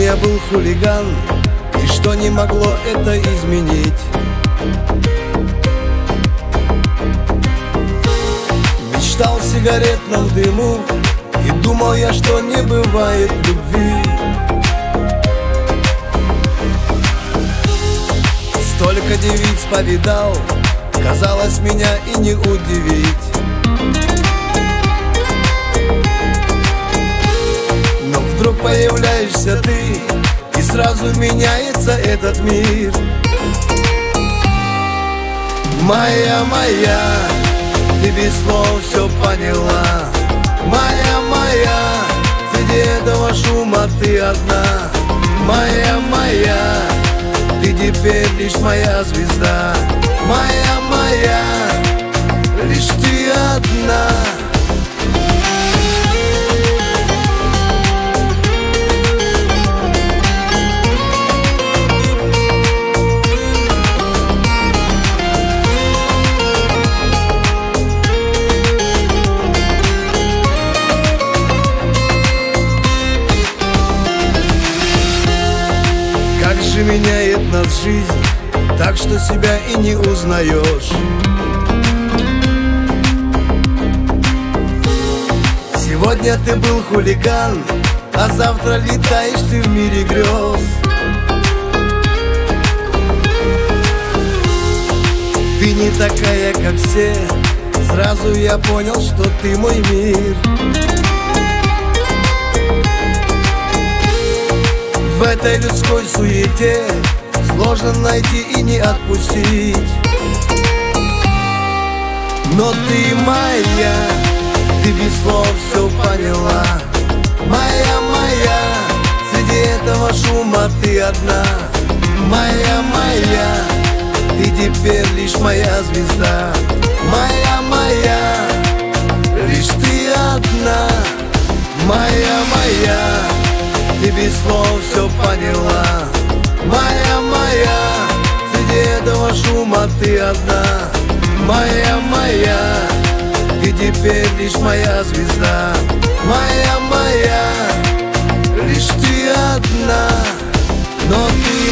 я был хулиган, и что не могло это изменить. Мечтал в сигаретном дыму, и думал я, что не бывает любви. Столько девиц повидал, казалось, меня и не удивить. Но вдруг появляешься ты, и сразу меняется этот мир. Моя, ты без слов все поняла. Моя, среди этого шума ты одна. Моя, ты теперь лишь моя звезда. Моя, лишь ты одна. Как же меняет нас жизнь, так что себя и не узнаешь. Сегодня ты был хулиган, а завтра летаешь ты в мире грез. Ты не такая, как все, сразу я понял, что ты мой мир. В этой людской суете сложно найти и не отпустить. Но ты моя, ты без слов все поняла. Моя, среди этого шума ты одна. Моя, ты теперь лишь моя звезда. Моя, лишь ты одна. Моя, ты без слов все поняла. Моя, среди этого шума ты одна. Моя, ты теперь лишь моя звезда. Моя, лишь ты одна. Но ты